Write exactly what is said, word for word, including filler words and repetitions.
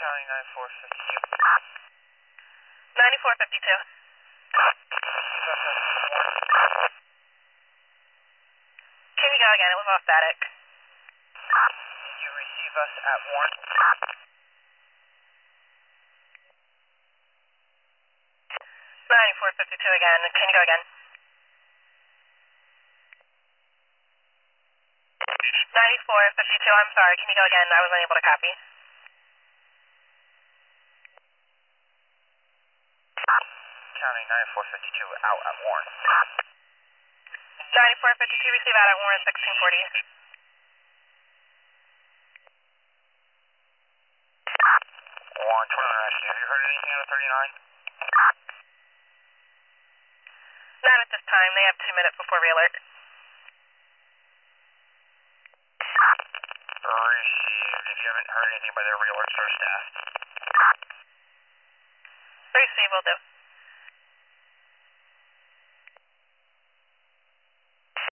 County nine four fifty-two. ninety-four fifty-two. Can you go again? It was all static. Did you receive us at Warren? ninety-four fifty-two again. Can you go again? ninety-four fifty-two, I'm sorry. Can you go again? I was unable to copy. County nine four fifty-two out at Warren. ninety-four fifty-two, receive out at Warren sixteen forty. Warren twenty-nine rescue. Have you heard anything out of thirty-nine? Not at this time. They have two minutes before re-alert. Received. If you haven't heard anything by their re-alert, start staff. Receive, will do.